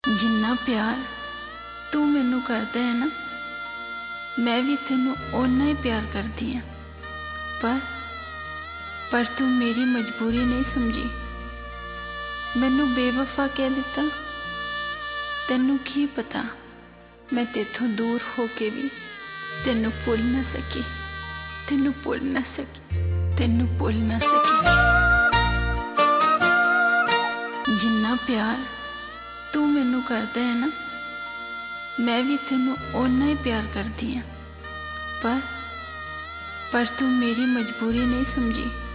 जिन्ना प्यार तू मैनू करदा है ना, मैं भी तेनू उन्ना ही प्यार करदी हाँ। पर तू मेरी मजबूरी नहीं समझी, मैनू बेवफा कह दिता। तेनू की पता मैं तेथों दूर होके भी तेनू भुल ना सकी, तेनू भुल ना सकी, तेनू भुल ना सकी। जिन्ना प्यार तू मैनू करदा है ना, मैं भी तेनू उन्ना ही प्यार करदी हाँ। पर तू मेरी मजबूरी नहीं समझी,